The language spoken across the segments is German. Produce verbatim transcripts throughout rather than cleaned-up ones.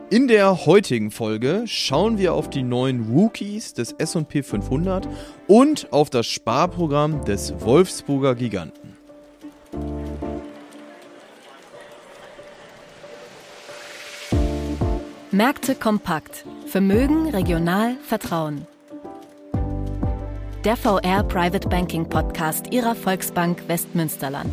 In der heutigen Folge schauen wir auf die neuen Rookies des S und P fünfhundert und auf das Sparprogramm des Wolfsburger Giganten. Märkte kompakt. Vermögen, regional, Vertrauen. Der V R Private Banking Podcast Ihrer Volksbank Westmünsterland.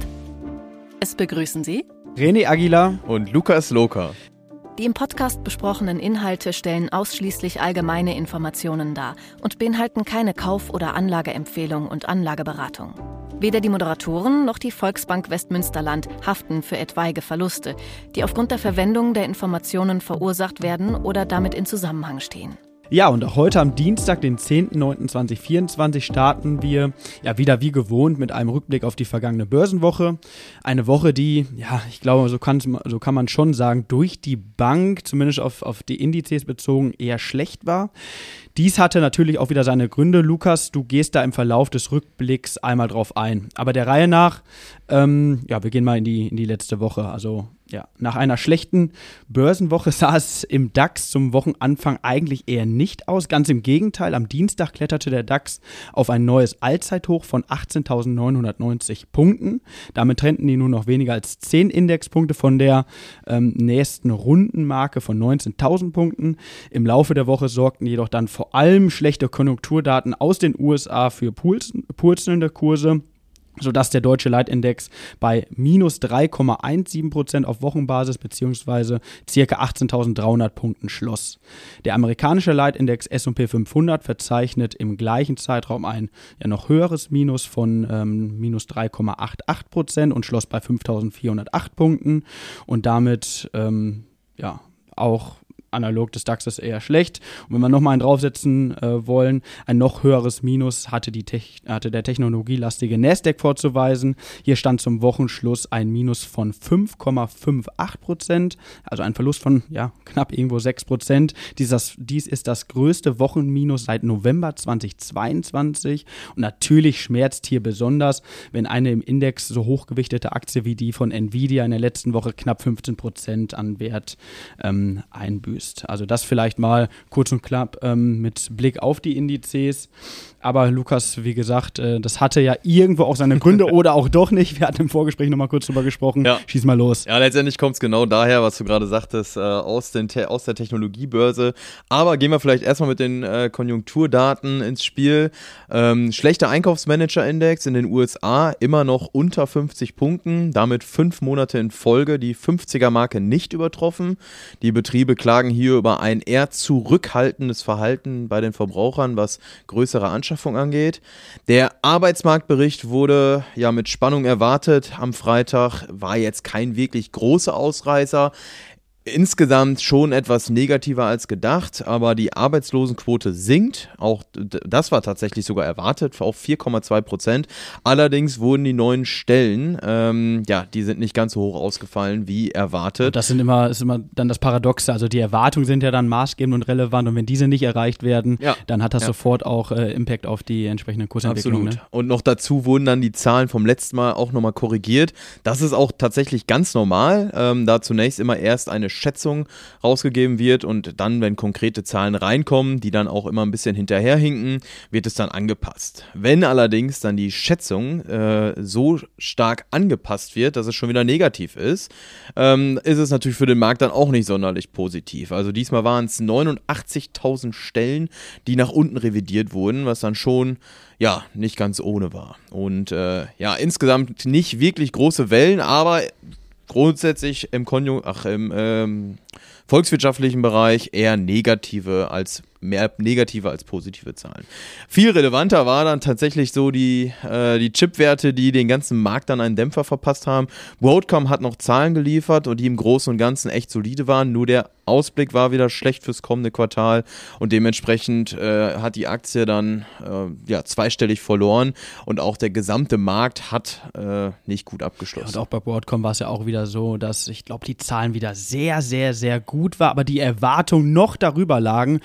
Es begrüßen Sie René Aguilar und Lukas Loka. Die im Podcast besprochenen Inhalte stellen ausschließlich allgemeine Informationen dar und beinhalten keine Kauf- oder Anlageempfehlung und Anlageberatung. Weder die Moderatoren noch die Volksbank Westmünsterland haften für etwaige Verluste, die aufgrund der Verwendung der Informationen verursacht werden oder damit in Zusammenhang stehen. Ja, und auch heute am Dienstag, den zehnten neunten zweitausendvierundzwanzig, starten wir ja wieder wie gewohnt mit einem Rückblick auf die vergangene Börsenwoche. Eine Woche, die, ja, ich glaube, so kann, so kann man schon sagen, durch die Bank, zumindest auf, auf die Indizes bezogen, eher schlecht war. Dies hatte natürlich auch wieder seine Gründe. Lukas, du gehst da im Verlauf des Rückblicks einmal drauf ein. Aber der Reihe nach, ähm, ja, wir gehen mal in die, in die letzte Woche. Also ja, nach einer schlechten Börsenwoche sah es im DAX zum Wochenanfang eigentlich eher nicht aus. Ganz im Gegenteil, am Dienstag kletterte der DAX auf ein neues Allzeithoch von achtzehntausendneunhundertneunzig Punkten. Damit trennten die nur noch weniger als zehn Indexpunkte von der ähm, nächsten Rundenmarke von neunzehntausend Punkten. Im Laufe der Woche sorgten jedoch dann vor allem schlechte Konjunkturdaten aus den U S A für purzelnde Kurse, sodass der deutsche Leitindex bei minus drei Komma siebzehn Prozent auf Wochenbasis bzw. ca. achtzehntausenddreihundert Punkten schloss. Der amerikanische Leitindex S und P fünfhundert verzeichnet im gleichen Zeitraum ein ja noch höheres Minus von ähm, minus drei Komma achtundachtzig Prozent und schloss bei fünftausendvierhundertacht Punkten und damit ähm, ja auch analog des DAXes eher schlecht. Und wenn wir nochmal einen draufsetzen äh, wollen, ein noch höheres Minus hatte, die Te- hatte der technologielastige Nasdaq vorzuweisen. Hier stand zum Wochenschluss ein Minus von fünf Komma achtundfünfzig Prozent, also ein Verlust von ja, knapp irgendwo sechs Prozent. Dies, dies ist das größte Wochenminus seit November zweitausendzweiundzwanzig. Und natürlich schmerzt hier besonders, wenn eine im Index so hochgewichtete Aktie wie die von Nvidia in der letzten Woche knapp fünfzehn Prozent an Wert ähm, einbüßt. Also das vielleicht mal kurz und knapp ähm, mit Blick auf die Indizes. Aber Lukas, wie gesagt, äh, das hatte ja irgendwo auch seine Gründe oder auch doch nicht. Wir hatten im Vorgespräch nochmal kurz drüber gesprochen. Ja. Schieß mal los. Ja, letztendlich kommt es genau daher, was du gerade sagtest, äh, aus, den Te- aus der Technologiebörse. Aber gehen wir vielleicht erstmal mit den äh, Konjunkturdaten ins Spiel. Ähm, schlechter Einkaufsmanager-Index in den U S A, immer noch unter fünfzig Punkten, damit fünf Monate in Folge die fünfziger-Marke nicht übertroffen. Die Betriebe klagen hier über ein eher zurückhaltendes Verhalten bei den Verbrauchern, was größere Anschaffungen angeht. Der Arbeitsmarktbericht wurde ja mit Spannung erwartet. Am Freitag war jetzt kein wirklich großer Ausreißer. Insgesamt schon etwas negativer als gedacht, aber die Arbeitslosenquote sinkt. Auch das war tatsächlich sogar erwartet, auf vier Komma zwei Prozent. Allerdings wurden die neuen Stellen, ähm, ja, die sind nicht ganz so hoch ausgefallen wie erwartet. Und das sind immer, ist immer dann das Paradoxe. Also die Erwartungen sind ja dann maßgebend und relevant und wenn diese nicht erreicht werden, ja. dann hat das ja. sofort auch äh, Impact auf die entsprechenden Kursentwicklungen. Absolut. Ne? Und noch dazu wurden dann die Zahlen vom letzten Mal auch nochmal korrigiert. Das ist auch tatsächlich ganz normal, ähm, da zunächst immer erst eine Schätzung rausgegeben wird und dann, wenn konkrete Zahlen reinkommen, die dann auch immer ein bisschen hinterherhinken, wird es dann angepasst. Wenn allerdings dann die Schätzung äh, so stark angepasst wird, dass es schon wieder negativ ist, ähm, ist es natürlich für den Markt dann auch nicht sonderlich positiv. Also diesmal waren es neunundachtzigtausend Stellen, die nach unten revidiert wurden, was dann schon ja nicht ganz ohne war. Und äh, ja, insgesamt nicht wirklich große Wellen, aber grundsätzlich im, Konjun- ach, im ähm, volkswirtschaftlichen Bereich eher negative als mehr negative als positive Zahlen. Viel relevanter war dann tatsächlich so die, äh, die Chipwerte, die den ganzen Markt dann einen Dämpfer verpasst haben. Broadcom hat noch Zahlen geliefert und die im Großen und Ganzen echt solide waren, nur der Ausblick war wieder schlecht fürs kommende Quartal und dementsprechend äh, hat die Aktie dann äh, ja, zweistellig verloren und auch der gesamte Markt hat äh, nicht gut abgeschlossen. Ja, und auch bei Broadcom war es ja auch wieder so, dass ich glaube, die Zahlen wieder sehr, sehr, sehr gut waren, aber die Erwartungen noch darüber lagen. Ja. Und von daher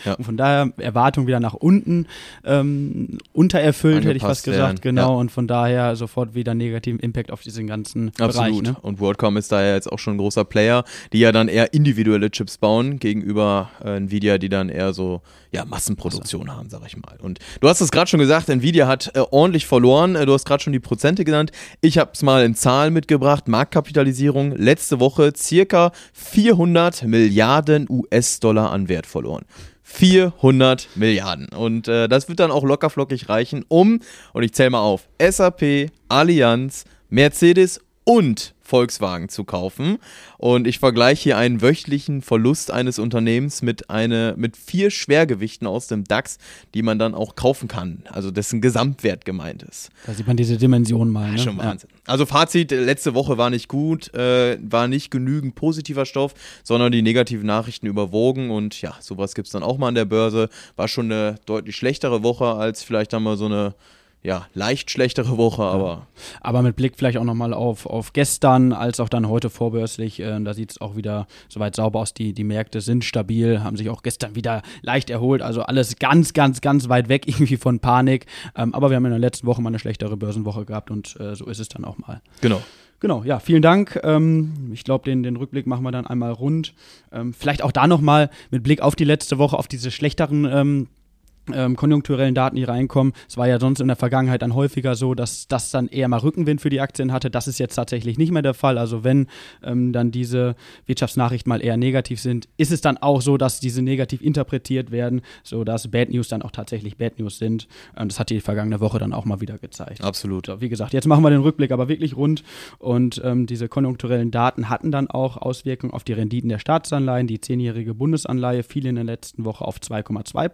daher Erwartungen wieder nach unten ähm, untererfüllt, hätte ich fast gesagt, werden. genau, Ja. und von daher sofort wieder negativen Impact auf diesen ganzen Absolut. Bereich. Ne? Und WorldCom ist da ja jetzt auch schon ein großer Player, die ja dann eher individuelle Chips bauen, gegenüber äh, Nvidia, die dann eher so ja, Massenproduktion haben, sag ich mal. Und du hast es gerade schon gesagt, Nvidia hat äh, ordentlich verloren. Äh, du hast gerade schon die Prozente genannt. Ich habe es mal in Zahlen mitgebracht. Marktkapitalisierung letzte Woche circa vierhundert Milliarden U S-Dollar an Wert verloren. vierhundert Milliarden. Und äh, das wird dann auch lockerflockig reichen, um, und ich zähle mal auf, S A P, Allianz, Mercedes und Volkswagen zu kaufen. Und ich vergleiche hier einen wöchentlichen Verlust eines Unternehmens mit, eine, mit vier Schwergewichten aus dem DAX, die man dann auch kaufen kann. Also dessen Gesamtwert gemeint ist. Da sieht man diese Dimension mal. Ne? Schon Wahnsinn. Ja. Also Fazit, letzte Woche war nicht gut, äh, war nicht genügend positiver Stoff, sondern die negativen Nachrichten überwogen. Und ja, sowas gibt es dann auch mal an der Börse. War schon eine deutlich schlechtere Woche als vielleicht dann mal so eine ja, leicht schlechtere Woche, aber... Ja. Aber mit Blick vielleicht auch nochmal auf, auf gestern, als auch dann heute vorbörslich, äh, da sieht es auch wieder soweit sauber aus, die, die Märkte sind stabil, haben sich auch gestern wieder leicht erholt, also alles ganz, ganz, ganz weit weg irgendwie von Panik, ähm, aber wir haben in der letzten Woche mal eine schlechtere Börsenwoche gehabt und äh, so ist es dann auch mal. Genau. Genau, ja, vielen Dank. Ähm, ich glaube, den, den Rückblick machen wir dann einmal rund. Ähm, vielleicht auch da nochmal mit Blick auf die letzte Woche, auf diese schlechteren ähm, Ähm, konjunkturellen Daten, die reinkommen. Es war ja sonst in der Vergangenheit dann häufiger so, dass das dann eher mal Rückenwind für die Aktien hatte. Das ist jetzt tatsächlich nicht mehr der Fall. Also wenn ähm, dann diese Wirtschaftsnachrichten mal eher negativ sind, ist es dann auch so, dass diese negativ interpretiert werden, sodass Bad News dann auch tatsächlich Bad News sind. Ähm, das hat die vergangene Woche dann auch mal wieder gezeigt. Absolut. So, wie gesagt, jetzt machen wir den Rückblick aber wirklich rund und ähm, diese konjunkturellen Daten hatten dann auch Auswirkungen auf die Renditen der Staatsanleihen. Die zehnjährige Bundesanleihe fiel in der letzten Woche auf zwei Komma zwei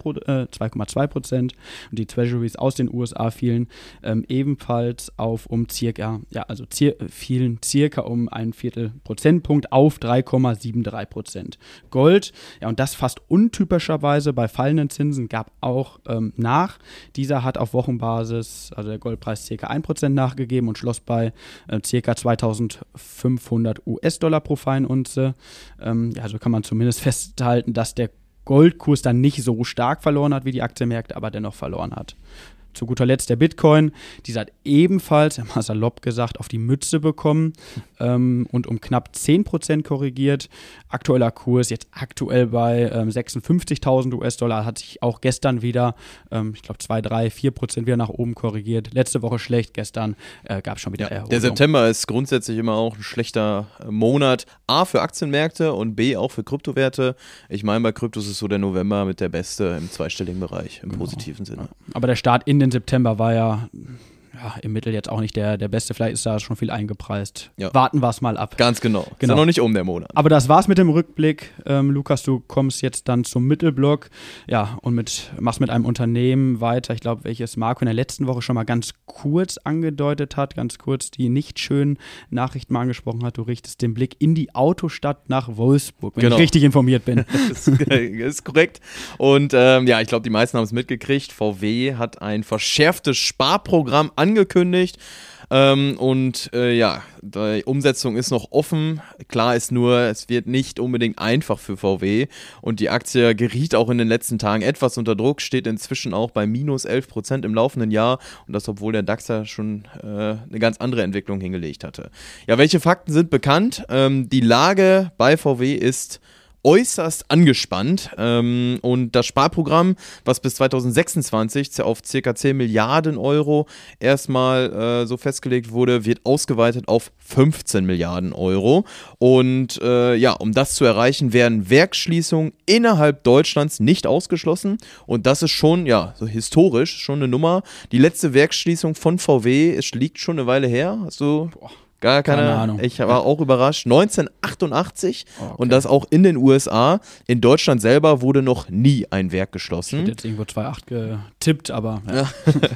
Prozent und die Treasuries aus den U S A fielen ähm, ebenfalls auf um circa, ja, also zir- fielen circa um einen Viertel Prozentpunkt auf drei Komma drei sieben Prozent. Gold, ja, und das fast untypischerweise bei fallenden Zinsen gab auch ähm, nach. Dieser hat auf Wochenbasis, also der Goldpreis circa ein Prozent nachgegeben und schloss bei äh, circa zweitausendfünfhundert U S-Dollar pro Feinunze. Ähm, ja, so kann man zumindest festhalten, dass der Goldkurs dann nicht so stark verloren hat wie die Aktienmärkte, aber dennoch verloren hat. Zu guter Letzt der Bitcoin, dieser hat ebenfalls, mal salopp gesagt, auf die Mütze bekommen ähm, und um knapp zehn Prozent korrigiert. Aktueller Kurs jetzt aktuell bei ähm, sechsundfünfzigtausend U S-Dollar, hat sich auch gestern wieder, ähm, ich glaube zwei, drei, vier Prozent wieder nach oben korrigiert. Letzte Woche schlecht, gestern äh, gab es schon wieder Erholung. Der September ist grundsätzlich immer auch ein schlechter Monat, A für Aktienmärkte und B auch für Kryptowerte. Ich meine, bei Kryptos ist so der November mit der Beste im zweistelligen Bereich, im genau. positiven Sinne. Aber der Start in den September war ja, ja im Mittel jetzt auch nicht der, der beste. Vielleicht ist da schon viel eingepreist. Ja. Warten wir es mal ab. Ganz genau. genau. Ist ja noch nicht um der Monat. Aber das war's mit dem Rückblick. Ähm, Lukas, du kommst jetzt dann zum Mittelblock. Ja, und mit, machst mit einem Unternehmen weiter. Ich glaube, welches Marco in der letzten Woche schon mal ganz kurz angedeutet hat, ganz kurz die nicht schönen Nachrichten mal angesprochen hat. Du richtest den Blick in die Autostadt nach Wolfsburg, wenn genau. ich richtig informiert bin. Das ist, ist korrekt. Und ähm, ja, ich glaube, die meisten haben es mitgekriegt. V W hat ein verschärftes Sparprogramm angekündigt. Ähm, und äh, ja, die Umsetzung ist noch offen. Klar ist nur, es wird nicht unbedingt einfach für V W. Und die Aktie geriet auch in den letzten Tagen etwas unter Druck, steht inzwischen auch bei minus elf Prozent im laufenden Jahr. Und das, obwohl der DAX ja schon äh, eine ganz andere Entwicklung hingelegt hatte. Ja, welche Fakten sind bekannt? Ähm, die Lage bei V W ist äußerst angespannt ähm, und das Sparprogramm, was bis zweitausendsechsundzwanzig auf ca. zehn Milliarden Euro erstmal äh, so festgelegt wurde, wird ausgeweitet auf fünfzehn Milliarden Euro und äh, ja, um das zu erreichen, werden Werksschließungen innerhalb Deutschlands nicht ausgeschlossen und das ist schon, ja, so historisch schon eine Nummer. Die letzte Werksschließung von V W, es liegt schon eine Weile her, hast du... Boah. Gar keine, keine Ahnung. Ich war auch überrascht. neunzehnhundertachtundachtzig oh, okay. Und das auch in den U S A. In Deutschland selber wurde noch nie ein Werk geschlossen. Ich hätte jetzt irgendwo zwei Komma acht getippt, aber ja.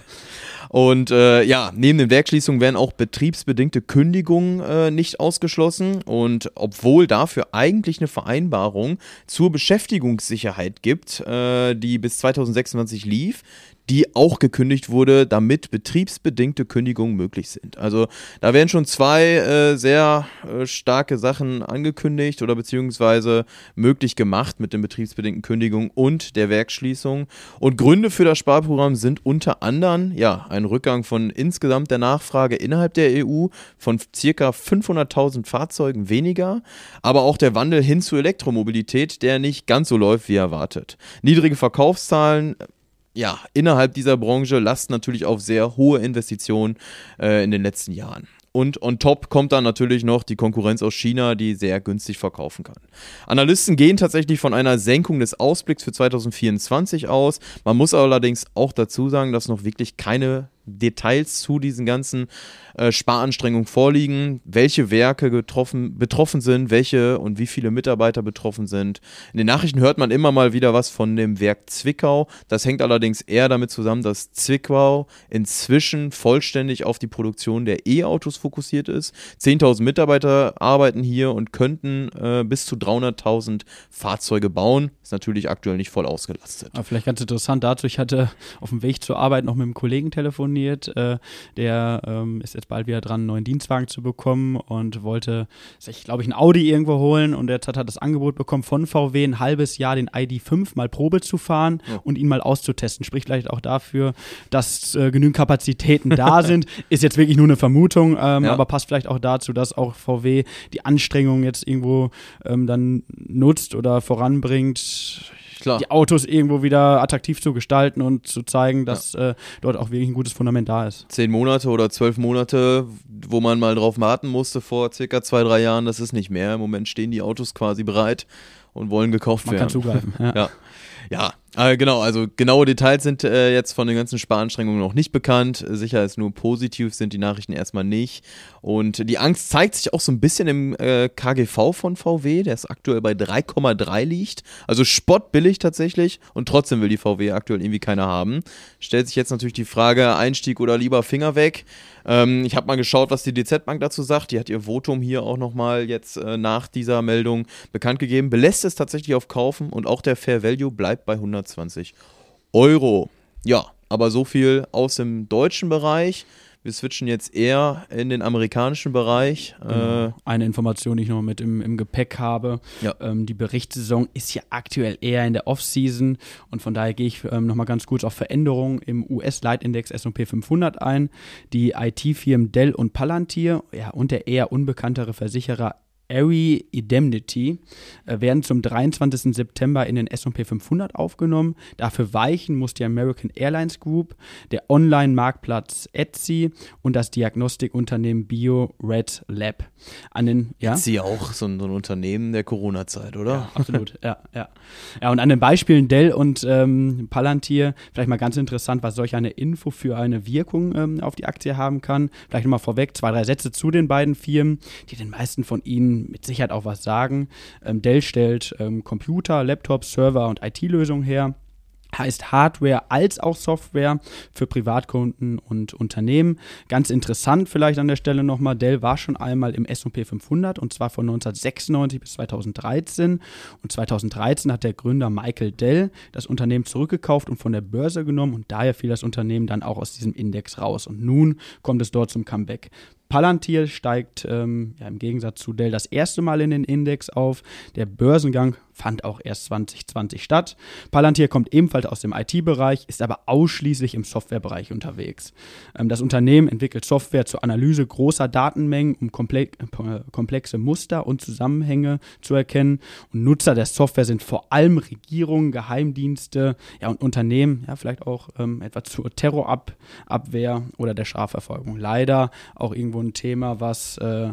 Und äh, ja, neben den Werksschließungen werden auch betriebsbedingte Kündigungen äh, nicht ausgeschlossen. Und obwohl dafür eigentlich eine Vereinbarung zur Beschäftigungssicherheit gibt, äh, die bis zweitausendsechsundzwanzig lief, die auch gekündigt wurde, damit betriebsbedingte Kündigungen möglich sind. Also da werden schon zwei äh, sehr äh, starke Sachen angekündigt oder beziehungsweise möglich gemacht mit den betriebsbedingten Kündigungen und der Werksschließung. Und Gründe für das Sparprogramm sind unter anderem ja, ein Rückgang von insgesamt der Nachfrage innerhalb der E U von ca. fünfhunderttausend Fahrzeugen weniger, aber auch der Wandel hin zur Elektromobilität, der nicht ganz so läuft wie erwartet. Niedrige Verkaufszahlen ja, innerhalb dieser Branche lasten natürlich auf sehr hohe Investitionen äh, in den letzten Jahren. Und on top kommt dann natürlich noch die Konkurrenz aus China, die sehr günstig verkaufen kann. Analysten gehen tatsächlich von einer Senkung des Ausblicks für zwanzig vierundzwanzig aus. Man muss allerdings auch dazu sagen, dass noch wirklich keine Details zu diesen ganzen äh, Sparanstrengungen vorliegen, welche Werke getroffen, betroffen sind, welche und wie viele Mitarbeiter betroffen sind. In den Nachrichten hört man immer mal wieder was von dem Werk Zwickau. Das hängt allerdings eher damit zusammen, dass Zwickau inzwischen vollständig auf die Produktion der E-Autos fokussiert ist. zehntausend Mitarbeiter arbeiten hier und könnten äh, bis zu dreihunderttausend Fahrzeuge bauen. Ist natürlich aktuell nicht voll ausgelastet. Aber vielleicht ganz interessant dazu, ich hatte auf dem Weg zur Arbeit noch mit einem Kollegen telefoniert, Äh, der ähm, ist jetzt bald wieder dran, einen neuen Dienstwagen zu bekommen und wollte sich, glaube ich, ein Audi irgendwo holen und jetzt hat er das Angebot bekommen von V W, ein halbes Jahr den I D fünf mal Probe zu fahren ja. und ihn mal auszutesten. Spricht vielleicht auch dafür, dass äh, genügend Kapazitäten da sind. Ist jetzt wirklich nur eine Vermutung, ähm, ja. aber passt vielleicht auch dazu, dass auch V W die Anstrengungen jetzt irgendwo ähm, dann nutzt oder voranbringt, Klar. die Autos irgendwo wieder attraktiv zu gestalten und zu zeigen, dass ja. äh, dort auch wirklich ein gutes Fundament da ist. Zehn Monate oder zwölf Monate, wo man mal drauf warten musste vor circa zwei, drei Jahren, das ist nicht mehr. Im Moment stehen die Autos quasi bereit und wollen gekauft man werden. Man kann zugreifen, ja. ja. Ja, äh, genau, also genaue Details sind äh, jetzt von den ganzen Sparanstrengungen noch nicht bekannt. Sicher ist nur positiv, sind die Nachrichten erstmal nicht. Und die Angst zeigt sich auch so ein bisschen im äh, K G V von V W, der ist aktuell bei drei Komma drei liegt. Also spottbillig tatsächlich und trotzdem will die V W aktuell irgendwie keiner haben. Stellt sich jetzt natürlich die Frage, Einstieg oder lieber Finger weg. Ähm, ich habe mal geschaut, was die D Z Bank dazu sagt. Die hat ihr Votum hier auch nochmal jetzt äh, nach dieser Meldung bekannt gegeben. Belässt es tatsächlich auf Kaufen und auch der Fair Value bleibt bei hundertzwanzig Euro. Ja, aber so viel aus dem deutschen Bereich. Wir switchen jetzt eher in den amerikanischen Bereich. Genau. Äh, Eine Information, die ich noch mit im, im Gepäck habe. Ja. Ähm, die Berichtssaison ist ja aktuell eher in der Off-Season und von daher gehe ich ähm, nochmal ganz kurz auf Veränderungen im U S-Leitindex S und P fünfhundert ein. Die I T-Firmen Dell und Palantir ja, und der eher unbekanntere Versicherer Erie Indemnity äh, werden zum dreiundzwanzigsten September in den S und P fünfhundert aufgenommen. Dafür weichen muss die American Airlines Group, der Online-Marktplatz Etsy und das Diagnostikunternehmen BioRed Lab. An den, ja? Etsy auch so ein, so ein Unternehmen der Corona-Zeit, oder? Ja, absolut, ja, ja. Ja, und an den Beispielen Dell und ähm, Palantir, vielleicht mal ganz interessant, was solch eine Info für eine Wirkung ähm, auf die Aktie haben kann. Vielleicht nochmal vorweg zwei, drei Sätze zu den beiden Firmen, die den meisten von ihnen mit Sicherheit auch was sagen. Ähm, Dell stellt ähm, Computer, Laptops, Server und I T-Lösungen her. Heißt Hardware als auch Software für Privatkunden und Unternehmen. Ganz interessant vielleicht an der Stelle nochmal, Dell war schon einmal im S und P fünfhundert und zwar von neunzehnhundertsechsundneunzig bis zweitausenddreizehn. Und zweitausenddreizehn hat der Gründer Michael Dell das Unternehmen zurückgekauft und von der Börse genommen und daher fiel das Unternehmen dann auch aus diesem Index raus. Und nun kommt es dort zum Comeback. Palantir steigt ähm, ja, im Gegensatz zu Dell das erste Mal in den Index auf. Der Börsengang fand auch erst zwanzig zwanzig statt. Palantir kommt ebenfalls aus dem I T-Bereich, ist aber ausschließlich im Softwarebereich unterwegs. Ähm, das Unternehmen entwickelt Software zur Analyse großer Datenmengen, um komple- äh, komplexe Muster und Zusammenhänge zu erkennen. Und Nutzer der Software sind vor allem Regierungen, Geheimdienste ja, und Unternehmen, ja, vielleicht auch ähm, etwa zur Terrorabwehr oder der Strafverfolgung. Leider auch irgendwo ein Thema, was äh,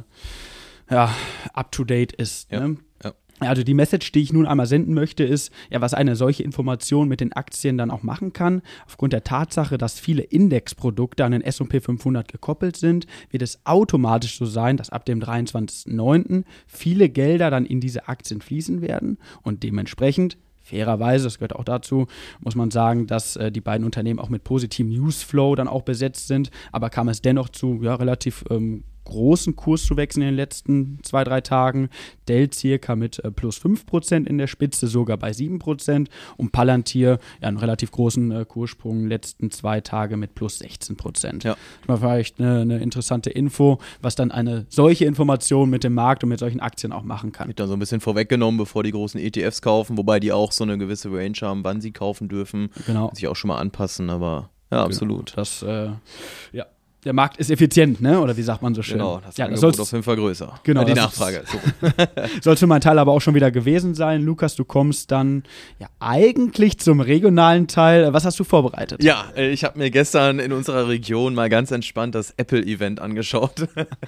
ja, up-to-date ist. Ja, ne? ja. Also die Message, die ich nun einmal senden möchte, ist, ja, was eine solche Information mit den Aktien dann auch machen kann. Aufgrund der Tatsache, dass viele Indexprodukte an den S und P fünfhundert gekoppelt sind, wird es automatisch so sein, dass ab dem dreiundzwanzigsten neunten viele Gelder dann in diese Aktien fließen werden und dementsprechend fairerweise, das gehört auch dazu, muss man sagen, dass äh, die beiden Unternehmen auch mit positivem Newsflow dann auch besetzt sind, aber kam es dennoch zu ja, relativ ähm, großen Kurszuwächsen in den letzten zwei, drei Tagen. Dell circa mit äh, plus fünf Prozent in der Spitze, sogar bei sieben Prozent. Und Palantir, ja, einen relativ großen äh, Kurssprung in den letzten zwei Tage mit plus sechzehn Prozent. Ja. Das war vielleicht eine, eine interessante Info, was dann eine solche Information mit dem Markt und mit solchen Aktien auch machen kann. Wird dann so ein bisschen vorweggenommen, bevor die großen E T Fs kaufen, wobei die auch so eine gewisse Range haben, wann sie kaufen dürfen. Genau. Sich auch schon mal anpassen, aber ja, absolut. Genau. Das, äh, ja. Der Markt ist effizient, ne? Oder wie sagt man so schön? Genau, das ja, Angebot auf jeden Fall größer. Genau, ja, die das Nachfrage. Ist, soll für meinen Teil aber auch schon wieder gewesen sein. Lukas, du kommst dann ja eigentlich zum regionalen Teil. Was hast du vorbereitet? Ja, ich habe mir gestern in unserer Region mal ganz entspannt das Apple-Event angeschaut.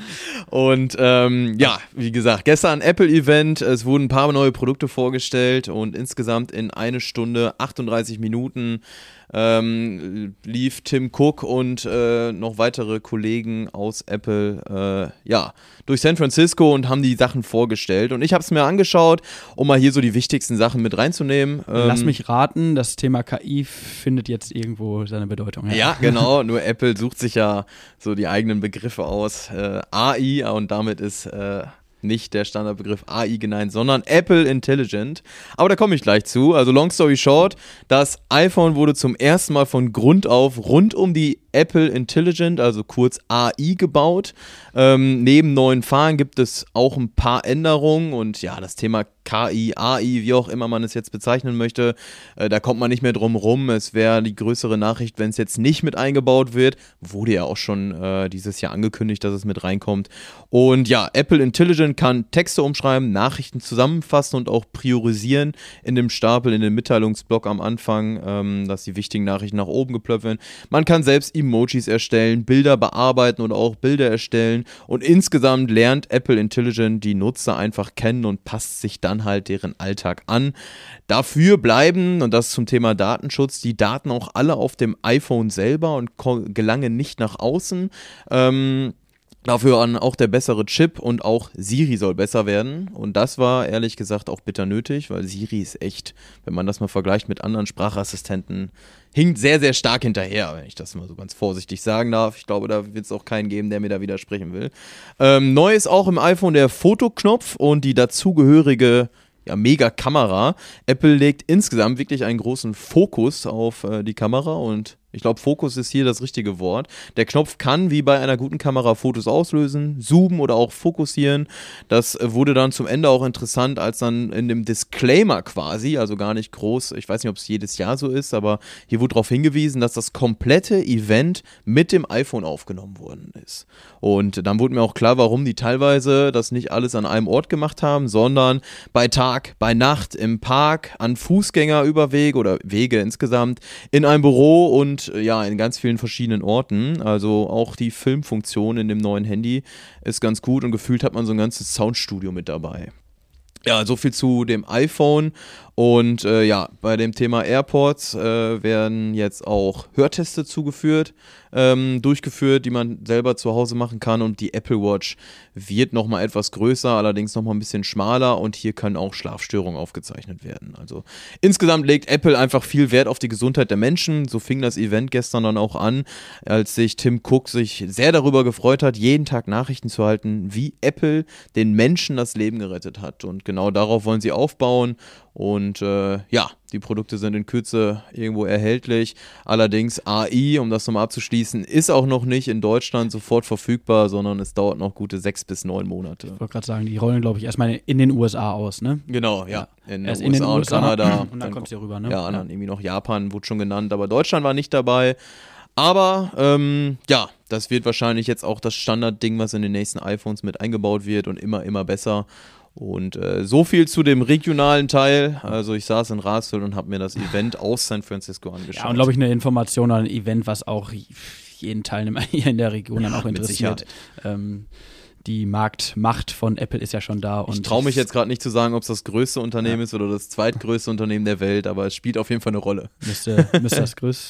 Und ähm, ja, wie gesagt, gestern Apple-Event. Es wurden ein paar neue Produkte vorgestellt und insgesamt in eine Stunde achtunddreißig Minuten Ähm, lief Tim Cook und äh, noch weitere Kollegen aus Apple äh, ja, durch San Francisco und haben die Sachen vorgestellt. Und ich habe es mir angeschaut, um mal hier so die wichtigsten Sachen mit reinzunehmen. Ähm, Lass mich raten, das Thema K I findet jetzt irgendwo seine Bedeutung. Ja, ja genau. Nur Apple sucht sich ja so die eigenen Begriffe aus. Äh, A I und damit ist äh, nicht der Standardbegriff A I genannt, sondern Apple Intelligent. Aber da komme ich gleich zu. Also long story short, das iPhone wurde zum ersten Mal von Grund auf rund um die Apple Intelligent, also kurz A I, gebaut. Ähm, neben neuen Farben gibt es auch ein paar Änderungen und ja, das Thema K I, A I, wie auch immer man es jetzt bezeichnen möchte, äh, da kommt man nicht mehr drum rum. Es wäre die größere Nachricht, wenn es jetzt nicht mit eingebaut wird. Wurde ja auch schon äh, dieses Jahr angekündigt, dass es mit reinkommt. Und ja, Apple Intelligent kann Texte umschreiben, Nachrichten zusammenfassen und auch priorisieren in dem Stapel, in dem Mitteilungsblock am Anfang, ähm, dass die wichtigen Nachrichten nach oben geplöppt werden. Man kann selbst Emojis erstellen, Bilder bearbeiten oder auch Bilder erstellen und insgesamt lernt Apple Intelligent die Nutzer einfach kennen und passt sich dann halt deren Alltag an. Dafür bleiben, und das zum Thema Datenschutz, die Daten auch alle auf dem iPhone selber und ko- gelangen nicht nach außen. Ähm, Dafür an auch der bessere Chip und auch Siri soll besser werden. Und das war ehrlich gesagt auch bitter nötig, weil Siri ist echt, wenn man das mal vergleicht mit anderen Sprachassistenten, hinkt sehr, sehr stark hinterher, wenn ich das mal so ganz vorsichtig sagen darf. Ich glaube, da wird es auch keinen geben, der mir da widersprechen will. Ähm, neu ist auch im iPhone der Fotoknopf und die dazugehörige ja, Mega-Kamera. Apple legt insgesamt wirklich einen großen Fokus auf äh, die Kamera und ich glaube, Fokus ist hier das richtige Wort. Der Knopf kann wie bei einer guten Kamera Fotos auslösen, zoomen oder auch fokussieren. Das wurde dann zum Ende auch interessant, als dann in dem Disclaimer quasi, also gar nicht groß, ich weiß nicht, ob es jedes Jahr so ist, aber hier wurde darauf hingewiesen, dass das komplette Event mit dem iPhone aufgenommen worden ist. Und dann wurde mir auch klar, warum die teilweise das nicht alles an einem Ort gemacht haben, sondern bei Tag, bei Nacht, im Park, an Fußgängerüberwege oder Wege insgesamt, in einem Büro und ja, in ganz vielen verschiedenen Orten. Also auch die Filmfunktion in dem neuen Handy ist ganz gut und gefühlt hat man so ein ganzes Soundstudio mit dabei. Ja, so viel zu dem iPhone. Und äh, ja, bei dem Thema AirPods äh, werden jetzt auch Hörteste zugeführt, ähm, durchgeführt, die man selber zu Hause machen kann. Und die Apple Watch wird nochmal etwas größer, allerdings nochmal ein bisschen schmaler. Und hier können auch Schlafstörungen aufgezeichnet werden. Also insgesamt legt Apple einfach viel Wert auf die Gesundheit der Menschen. So fing das Event gestern dann auch an, als sich Tim Cook sich sehr darüber gefreut hat, jeden Tag Nachrichten zu halten, wie Apple den Menschen das Leben gerettet hat. Und genau darauf wollen sie aufbauen. Und äh, ja, die Produkte sind in Kürze irgendwo erhältlich. Allerdings A I, um das nochmal abzuschließen, ist auch noch nicht in Deutschland sofort verfügbar, sondern es dauert noch gute sechs bis neun Monate. Ich wollte gerade sagen, die rollen, glaube ich, erstmal in den U S A aus, ne? Genau, ja. In Erst den U S A in den und U S A Kanada. und dann kommst du hier rüber, ne? Ja, dann irgendwie noch Japan, wurde schon genannt, aber Deutschland war nicht dabei. Aber ähm, ja, das wird wahrscheinlich jetzt auch das Standardding, was in den nächsten iPhones mit eingebaut wird und immer, immer besser. Und äh, so viel zu dem regionalen Teil. Also ich saß in Rasel und habe mir das Event aus San Francisco angeschaut. Ja, und glaube ich eine Information oder ein Event, was auch jeden Teilnehmer hier in der Region ja, dann auch interessiert. Ähm, die Marktmacht von Apple ist ja schon da. Und ich traue mich jetzt gerade nicht zu sagen, ob es das größte Unternehmen ja. ist oder das zweitgrößte Unternehmen der Welt, aber es spielt auf jeden Fall eine Rolle. Müsste, müsste das größte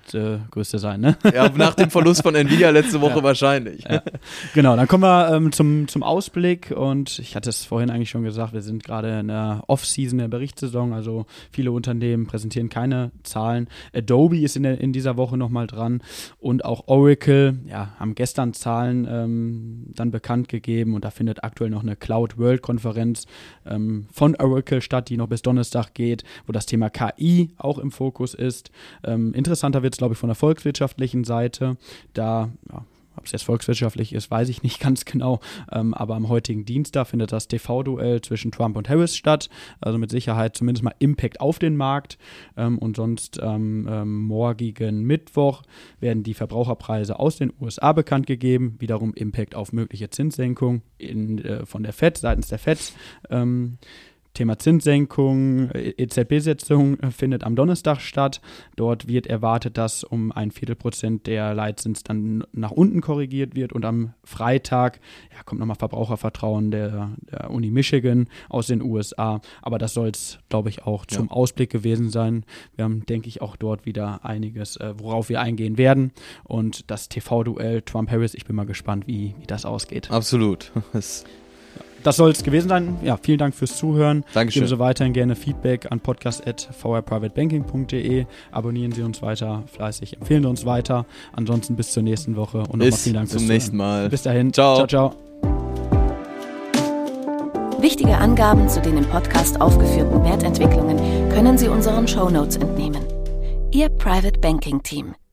zweitgrößte sein, ne? Ja, nach dem Verlust von Nvidia letzte Woche ja. wahrscheinlich. Ja. Genau, dann kommen wir ähm, zum, zum Ausblick und ich hatte es vorhin eigentlich schon gesagt, wir sind gerade in der Off-Season der Berichtssaison, also viele Unternehmen präsentieren keine Zahlen. Adobe ist in, der, in dieser Woche nochmal dran und auch Oracle, ja, haben gestern Zahlen ähm, dann bekannt gegeben und da findet aktuell noch eine Cloud World Konferenz ähm, von Oracle statt, die noch bis Donnerstag geht, wo das Thema K I auch im Fokus ist. Ähm, interessanter wird es, glaube ich, von der volkswirtschaftlichen Seite. Da, ja, ob es jetzt volkswirtschaftlich ist, weiß ich nicht ganz genau, ähm, aber am heutigen Dienstag findet das T V-Duell zwischen Trump und Harris statt, also mit Sicherheit zumindest mal Impact auf den Markt ähm, und sonst am ähm, morgigen Mittwoch werden die Verbraucherpreise aus den U S A bekannt gegeben, wiederum Impact auf mögliche Zinssenkung in, äh, von der Fed, seitens der Fed. Ähm, Thema Zinssenkung, E Z B-Sitzung findet am Donnerstag statt. Dort wird erwartet, dass um ein Viertelprozent der Leitzins dann nach unten korrigiert wird. Und am Freitag ja, kommt nochmal Verbrauchervertrauen der, der Uni Michigan aus den U S A. Aber das soll es, glaube ich, auch zum ja. Ausblick gewesen sein. Wir haben, denke ich, auch dort wieder einiges, äh, worauf wir eingehen werden. Und das T V-Duell Trump-Harris, ich bin mal gespannt, wie, wie das ausgeht. Absolut. Das soll es gewesen sein. Ja, vielen Dank fürs Zuhören. Dankeschön. Geben Sie weiterhin gerne Feedback an podcast at v r private banking punkt d e. Abonnieren Sie uns weiter fleißig, empfehlen Sie uns weiter. Ansonsten bis zur nächsten Woche und nochmal vielen Dank fürs Zuhören. Bis zum nächsten Mal. Bis dahin. Ciao. Ciao, ciao. Wichtige Angaben zu den im Podcast aufgeführten Wertentwicklungen können Sie unseren Shownotes entnehmen. Ihr Private Banking Team.